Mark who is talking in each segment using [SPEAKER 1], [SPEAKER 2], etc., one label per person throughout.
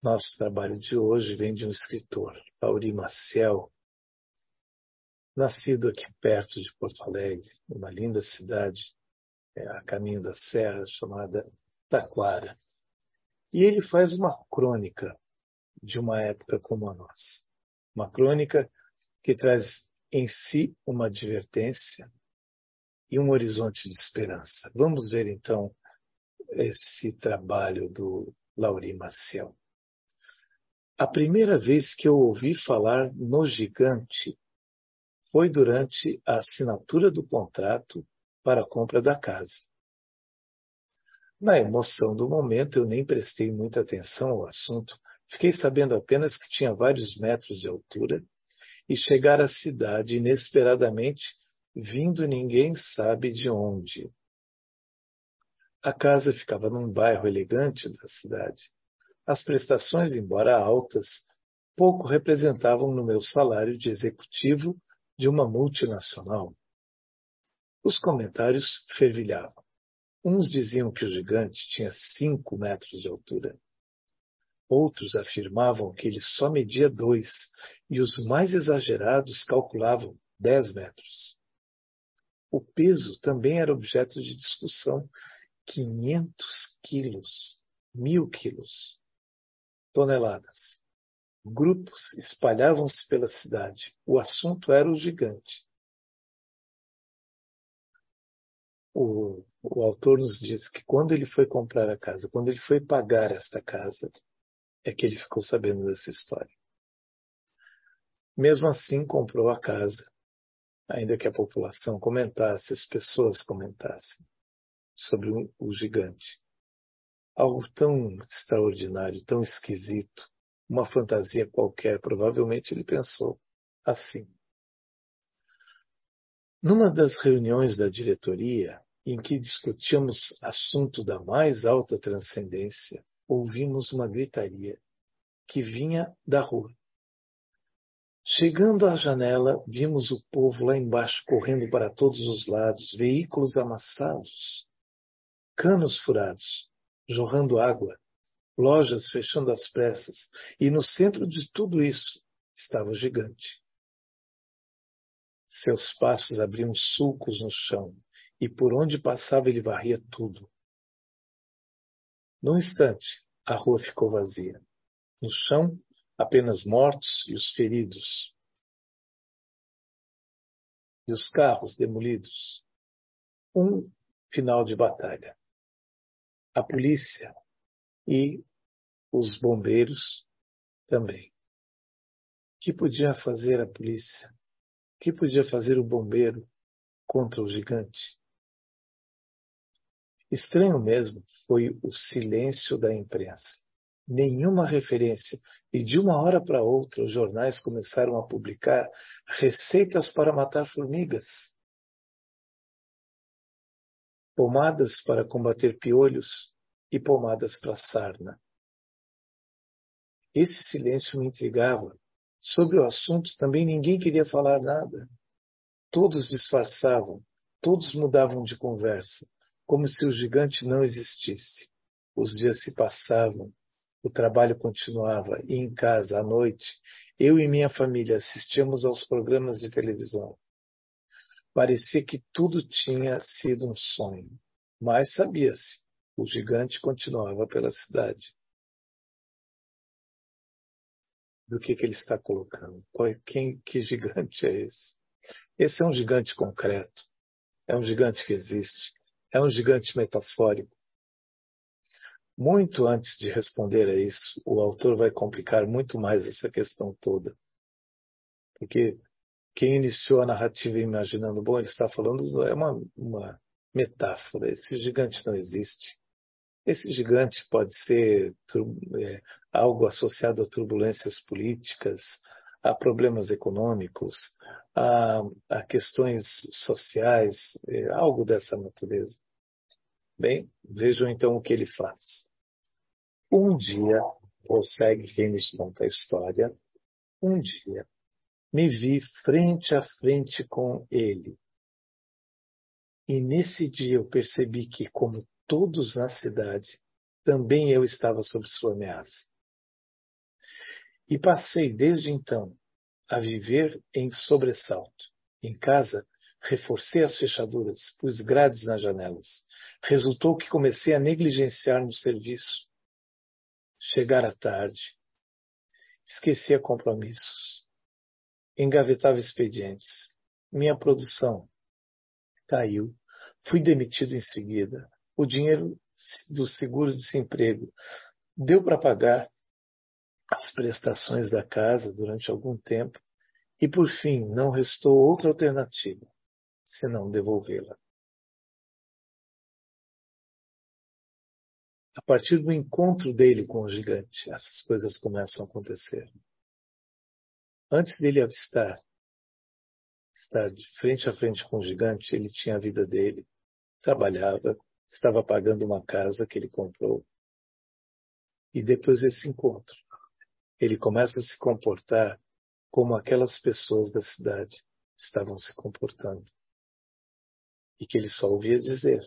[SPEAKER 1] Nosso trabalho de hoje vem de um escritor, Lauri Maciel, nascido aqui perto de Porto Alegre, numa linda cidade, a caminho da serra, chamada Taquara. E ele faz uma crônica de uma época como a nossa. Uma crônica que traz em si uma advertência e um horizonte de esperança. Vamos ver então esse trabalho do Lauri Maciel. A primeira vez que eu ouvi falar no gigante foi durante a assinatura do contrato para a compra da casa. Na emoção do momento, eu nem prestei muita atenção ao assunto. Fiquei sabendo apenas que tinha vários metros de altura e chegar à cidade inesperadamente, vindo ninguém sabe de onde. A casa ficava num bairro elegante da cidade. As prestações, embora altas, pouco representavam no meu salário de executivo de uma multinacional. Os comentários fervilhavam. Uns diziam que o gigante tinha 5 metros de altura. Outros afirmavam que ele só media 2, e os mais exagerados calculavam 10 metros. O peso também era objeto de discussão. 500 quilos, 1.000 quilos, toneladas. Grupos espalhavam-se pela cidade. O assunto era o gigante. O autor nos diz que quando ele foi comprar a casa, quando ele foi pagar esta casa, é que ele ficou sabendo dessa história. Mesmo assim, comprou a casa, ainda que a população comentasse, as pessoas comentassem sobre o gigante. Algo tão extraordinário, tão esquisito, uma fantasia qualquer, provavelmente ele pensou assim. Numa das reuniões da diretoria, em que discutíamos assunto da mais alta transcendência, ouvimos uma gritaria que vinha da rua. Chegando à janela, vimos o povo lá embaixo correndo para todos os lados, veículos amassados, canos furados, jorrando água, lojas fechando às pressas, e no centro de tudo isso estava o gigante. Seus passos abriam sulcos no chão, e por onde passava ele varria tudo. Num instante, a rua ficou vazia. No chão, apenas mortos e os feridos. E os carros demolidos. Um final de batalha. A polícia e os bombeiros também. O que podia fazer a polícia? O que podia fazer o bombeiro contra o gigante? Estranho mesmo foi o silêncio da imprensa. Nenhuma referência, e de uma hora para outra os jornais começaram a publicar receitas para matar formigas, pomadas para combater piolhos e pomadas para sarna. Esse silêncio me intrigava. Sobre o assunto também ninguém queria falar nada. Todos disfarçavam, todos mudavam de conversa, como se o gigante não existisse. Os dias se passavam, o trabalho continuava, e em casa, à noite, eu e minha família assistíamos aos programas de televisão. Parecia que tudo tinha sido um sonho, mas sabia-se, o gigante continuava pela cidade. Do que ele está colocando? Que gigante é esse? Esse é um gigante concreto, é um gigante que existe, é um gigante metafórico. Muito antes de responder a isso, o autor vai complicar muito mais essa questão toda. Porque quem iniciou a narrativa imaginando, bom, ele está falando, é uma metáfora, esse gigante não existe. Esse gigante pode ser algo associado a turbulências políticas, a problemas econômicos, a questões sociais, algo dessa natureza. Bem, vejam então o que ele faz. Um dia, prossegue quem nos conta a história, um dia me vi frente a frente com ele. E nesse dia eu percebi que, como todos na cidade, também eu estava sob sua ameaça. E passei, desde então, a viver em sobressalto. Em casa, reforcei as fechaduras, pus grades nas janelas. Resultou que comecei a negligenciar no serviço. Chegara tarde. Esquecia compromissos. Engavetava expedientes. Minha produção caiu. Fui demitido em seguida. O dinheiro do seguro-desemprego deu para pagar as prestações da casa durante algum tempo e, por fim, não restou outra alternativa senão devolvê-la. A partir do encontro dele com o gigante, essas coisas começam a acontecer. Antes dele estar de frente a frente com o gigante, ele tinha a vida dele, trabalhava, estava pagando uma casa que ele comprou. E depois desse encontro, ele começa a se comportar como aquelas pessoas da cidade estavam se comportando. E que ele só ouvia dizer.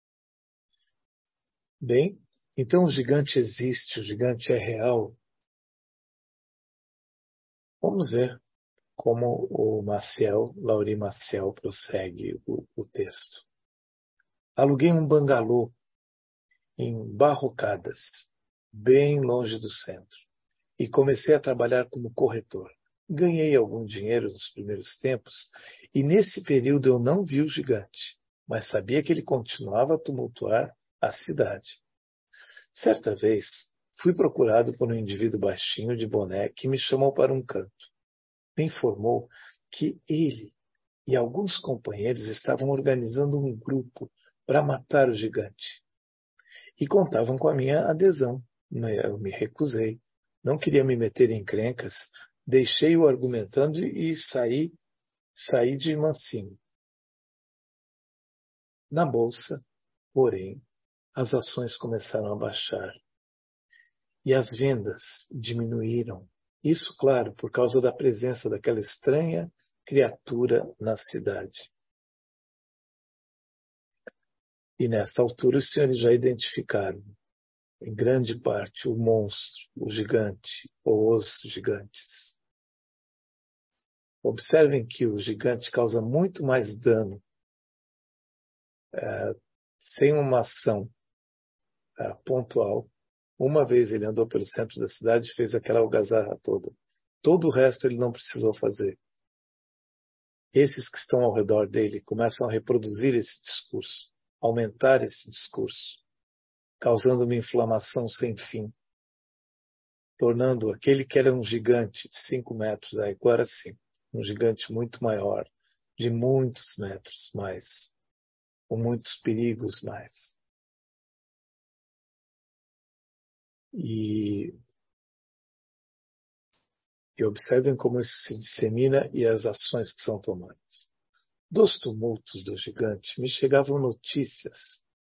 [SPEAKER 1] Bem, então o gigante existe, o gigante é real. Vamos ver como o Lauri Maciel, prossegue o texto. Aluguei um bangalô em Barrocadas, bem longe do centro, e comecei a trabalhar como corretor. Ganhei algum dinheiro nos primeiros tempos, e nesse período eu não vi o gigante, mas sabia que ele continuava a tumultuar a cidade. Certa vez, fui procurado por um indivíduo baixinho de boné que me chamou para um canto. Me informou que ele e alguns companheiros estavam organizando um grupo para matar o gigante. E contavam com a minha adesão. Eu me recusei. Não queria me meter em encrencas. Deixei-o argumentando e saí de mansinho. Na bolsa, porém, as ações começaram a baixar. E as vendas diminuíram. Isso, claro, por causa da presença daquela estranha criatura na cidade. E nesta altura os senhores já identificaram, em grande parte, o monstro, o gigante ou os gigantes. Observem que o gigante causa muito mais dano sem uma ação pontual. Uma vez ele andou pelo centro da cidade e fez aquela algazarra toda. Todo o resto ele não precisou fazer. Esses que estão ao redor dele começam a reproduzir esse discurso, aumentar esse discurso, causando uma inflamação sem fim, tornando aquele que era um gigante de 5 metros, agora sim, um gigante muito maior, de muitos metros mais, com muitos perigos mais. E observem como isso se dissemina e as ações que são tomadas. Dos tumultos do gigante me chegavam notícias.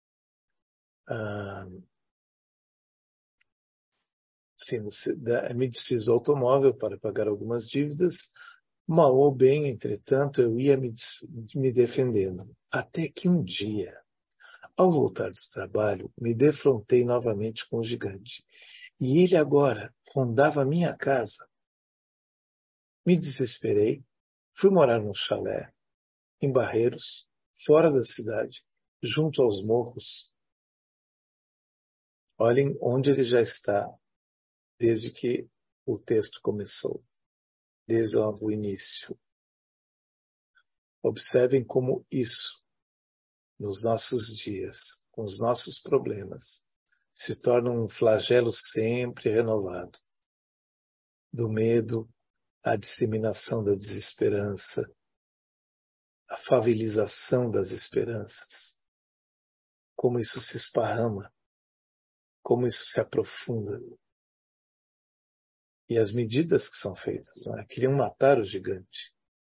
[SPEAKER 1] Me desfiz do automóvel para pagar algumas dívidas. Mal ou bem, entretanto, eu ia me defendendo. Até que um dia, ao voltar do trabalho, me defrontei novamente com o gigante. E ele agora rondava a minha casa. Me desesperei, fui morar num chalé, em Barreiros, fora da cidade, junto aos morros. Olhem onde ele já está desde que o texto começou, desde o início. Observem como isso, nos nossos dias, com os nossos problemas, se torna um flagelo sempre renovado. Do medo à disseminação da desesperança, a favelização das esperanças. Como isso se esparrama, como isso se aprofunda. E as medidas que são feitas, né? Queriam matar o gigante.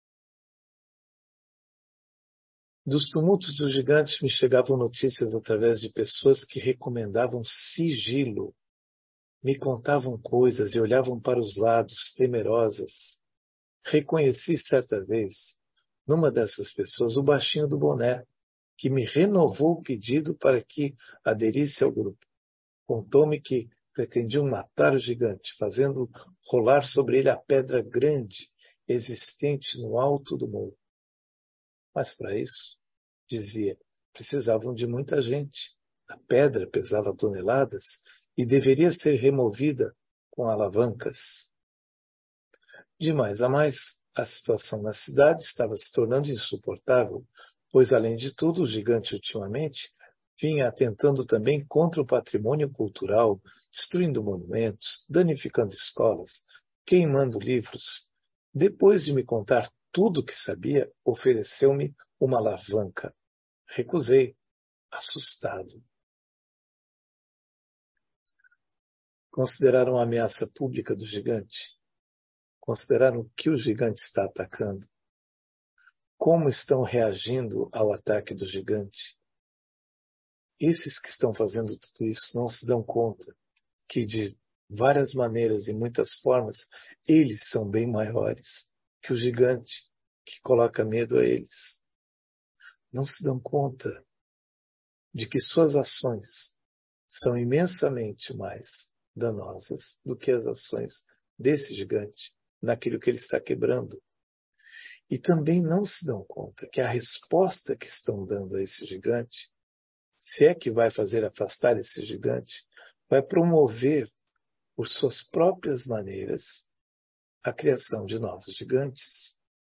[SPEAKER 1] Dos tumultos dos gigantes me chegavam notícias através de pessoas que recomendavam sigilo. Me contavam coisas e olhavam para os lados, temerosas. Reconheci certa vez, numa dessas pessoas, o baixinho do boné, que me renovou o pedido para que aderisse ao grupo. Contou-me que Pretendiam matar o gigante, fazendo rolar sobre ele a pedra grande existente no alto do morro. Mas para isso, dizia, precisavam de muita gente. A pedra pesava toneladas e deveria ser removida com alavancas. De mais a mais, a situação na cidade estava se tornando insuportável, pois, além de tudo, o gigante ultimamente vinha atentando também contra o patrimônio cultural, destruindo monumentos, danificando escolas, queimando livros. Depois de me contar tudo o que sabia, ofereceu-me uma alavanca. Recusei, assustado. Consideraram a ameaça pública do gigante? Consideraram que o gigante está atacando? Como estão reagindo ao ataque do gigante? Esses que estão fazendo tudo isso não se dão conta que, de várias maneiras e muitas formas, eles são bem maiores que o gigante que coloca medo a eles. Não se dão conta de que suas ações são imensamente mais danosas do que as ações desse gigante naquilo que ele está quebrando. E também não se dão conta que a resposta que estão dando a esse gigante, se é que vai fazer afastar esse gigante, vai promover, por suas próprias maneiras, a criação de novos gigantes.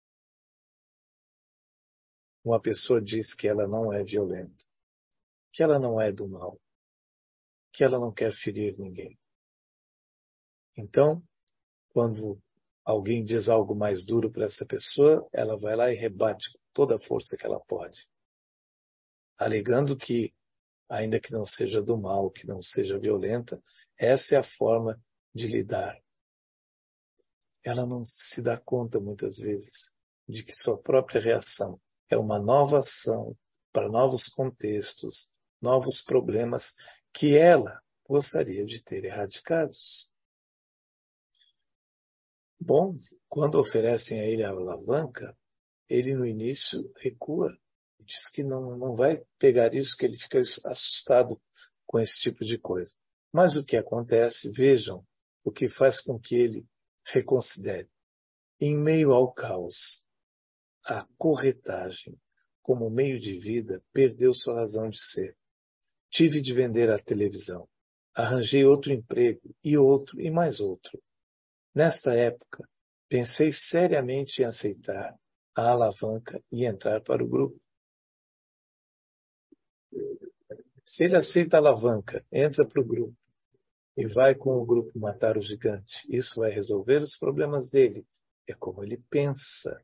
[SPEAKER 1] Uma pessoa diz que ela não é violenta, que ela não é do mal, que ela não quer ferir ninguém. Então, quando alguém diz algo mais duro para essa pessoa, ela vai lá e rebate com toda a força que ela pode, alegando que, ainda que não seja do mal, que não seja violenta, essa é a forma de lidar. Ela não se dá conta, muitas vezes, de que sua própria reação é uma nova ação para novos contextos, novos problemas que ela gostaria de ter erradicados. Bom, quando oferecem a ele a alavanca, ele no início recua, diz que não vai pegar isso, que ele fica assustado com esse tipo de coisa. Mas o que acontece, vejam, o que faz com que ele reconsidere. Em meio ao caos, a corretagem, como meio de vida, perdeu sua razão de ser. Tive de vender a televisão. Arranjei outro emprego, e mais outro. Nesta época, pensei seriamente em aceitar a alavanca e entrar para o grupo. Se ele aceita a alavanca, entra para o grupo e vai com o grupo matar o gigante, isso vai resolver os problemas dele. É como ele pensa.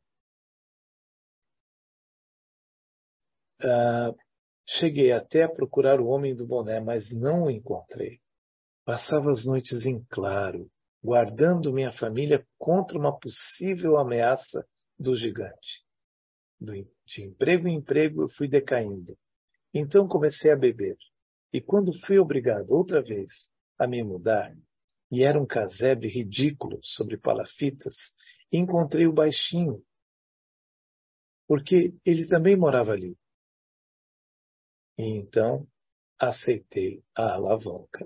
[SPEAKER 1] Cheguei até a procurar o homem do boné, mas não o encontrei. Passava as noites em claro, guardando minha família contra uma possível ameaça do gigante. De emprego em emprego eu fui decaindo. Então comecei a beber. E quando fui obrigado outra vez a me mudar, e era um casebre ridículo sobre palafitas, encontrei o baixinho, porque ele também morava ali. E então aceitei a alavanca.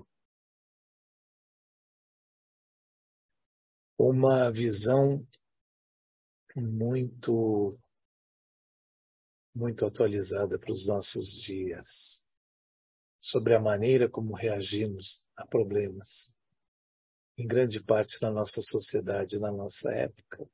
[SPEAKER 1] Uma visão muito, muito atualizada para os nossos dias, sobre a maneira como reagimos a problemas, em grande parte na nossa sociedade, na nossa época,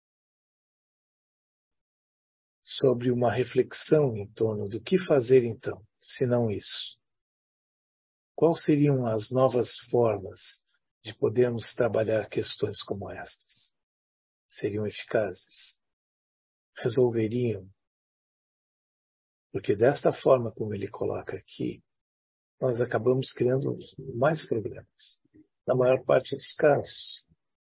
[SPEAKER 1] sobre uma reflexão em torno do que fazer então, se não isso. Quais seriam as novas formas de podermos trabalhar questões como estas? Seriam eficazes? Resolveriam? Porque desta forma como ele coloca aqui, nós acabamos criando mais problemas, na maior parte dos casos.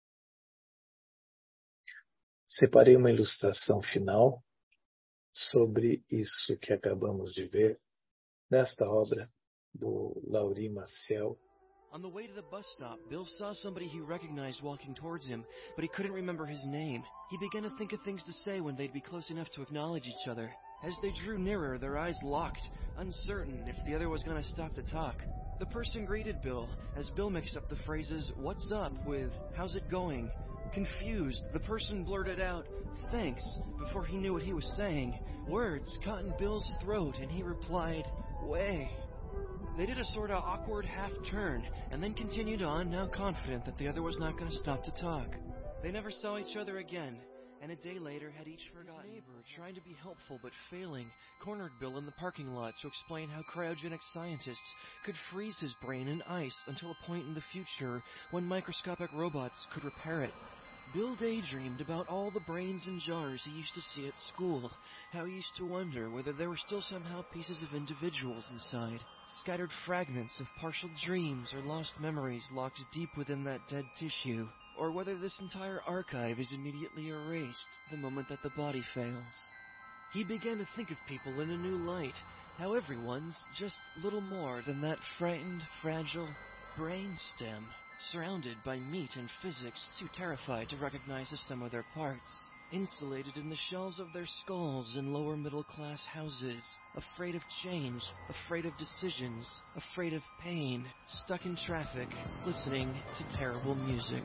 [SPEAKER 1] Separei uma ilustração final sobre isso que acabamos de ver nesta obra do Laury Maciel.
[SPEAKER 2] On the way to the bus stop, Bill saw somebody he recognized walking towards him, but he couldn't remember his name. He began to think of things to say when they'd be close enough to acknowledge each other. As they drew nearer, their eyes locked, uncertain if the other was going to stop to talk. The person greeted Bill as Bill mixed up the phrases, "What's up?" with "How's it going?" Confused, the person blurted out, "Thanks," before he knew what he was saying. Words caught in Bill's throat and he replied, "Way." They did a sort of awkward half-turn and then continued on, now confident that the other was not going to stop to talk. They never saw each other again, and a day later had each forgotten. His neighbor, trying to be helpful but failing, cornered Bill in the parking lot to explain how cryogenic scientists could freeze his brain in ice until a point in the future when microscopic robots could repair it. Bill daydreamed about all the brains in jars he used to see at school, how he used to wonder whether there were still somehow pieces of individuals inside, scattered fragments of partial dreams or lost memories locked deep within that dead tissue, or whether this entire archive is immediately erased the moment that the body fails. He began to think of people in a new light, how everyone's just little more than that frightened, fragile brain stem, surrounded by meat and physics too terrified to recognize the sum of their parts, insulated in the shells of their skulls in lower middle-class houses, afraid of change, afraid of decisions, afraid of pain, stuck in traffic, listening to terrible music.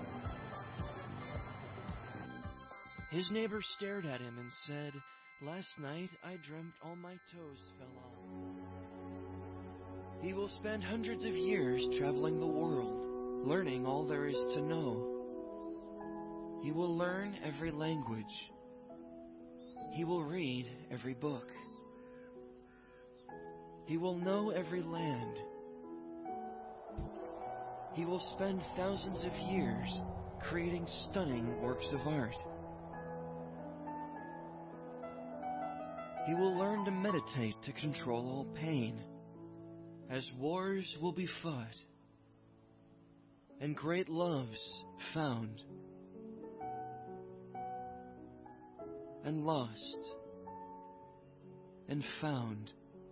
[SPEAKER 2] His neighbor stared at him and said, "Last night I dreamt all my toes fell off." He will spend hundreds of years traveling the world, learning all there is to know. He will learn every language. He will read every book. He will know every land. He will spend thousands of years creating stunning works of art. He will learn to meditate to control all pain, as wars will be fought and great loves found and lost and found,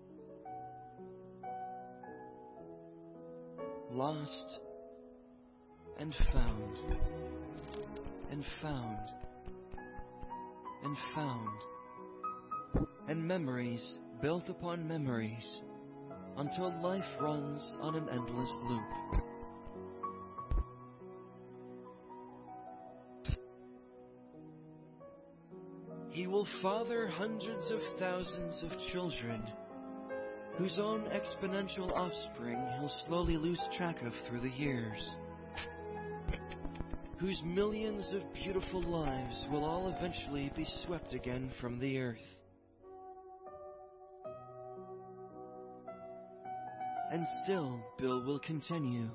[SPEAKER 2] lost and found and found and found, and memories built upon memories until life runs on an endless loop. He will father hundreds of thousands of children, whose own exponential offspring he'll slowly lose track of through the years, whose millions of beautiful lives will all eventually be swept again from the earth. And still, Bill will continue.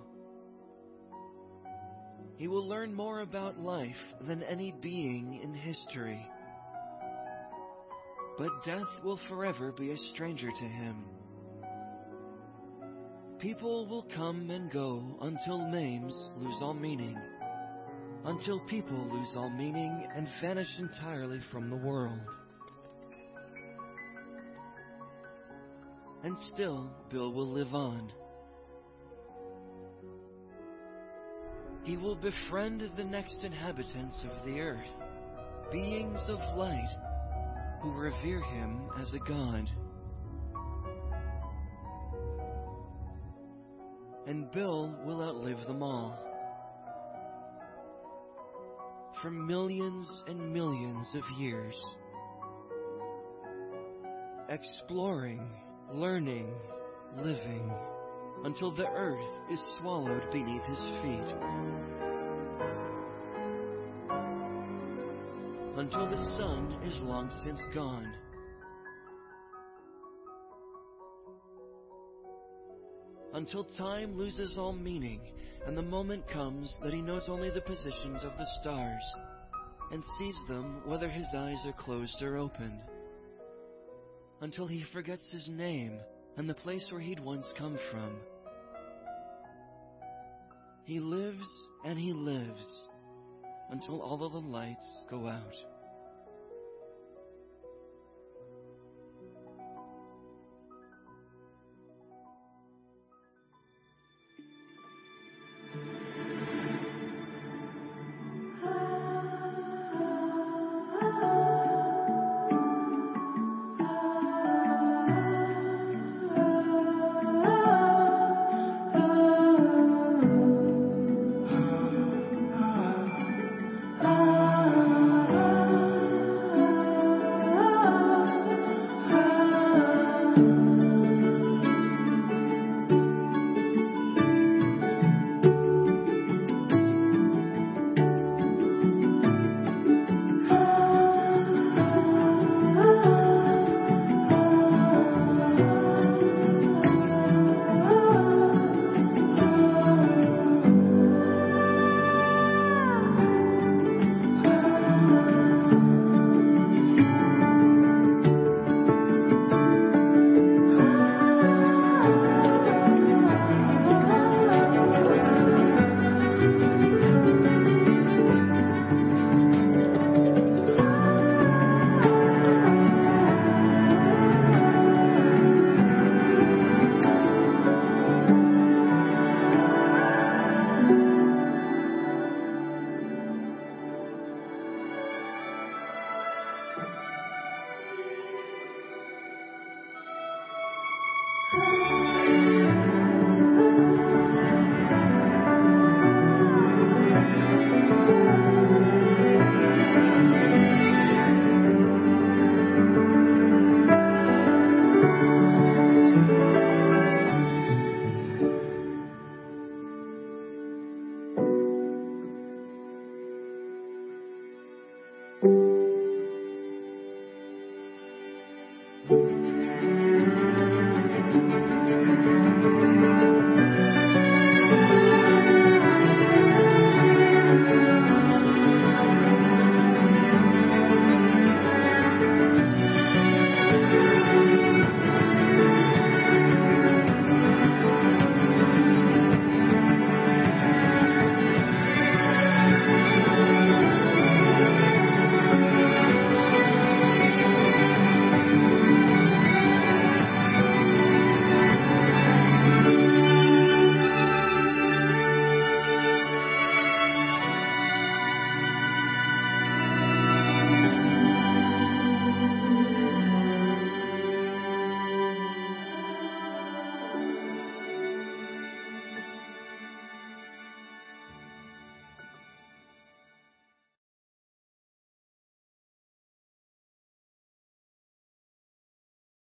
[SPEAKER 2] He will learn more about life than any being in history. But death will forever be a stranger to him. People will come and go until names lose all meaning, until people lose all meaning and vanish entirely from the world. And still, Bill will live on. He will befriend the next inhabitants of the earth, beings of light, who revere him as a god. And Bill will outlive them all. For millions and millions of years. Exploring, learning, living, until the earth is swallowed beneath his feet. Until the sun is long since gone. Until time loses all meaning, and the moment comes that he knows only the positions of the stars, and sees them whether his eyes are closed or open. Until he forgets his name, and the place where he'd once come from. He lives and he lives, until all of the lights go out.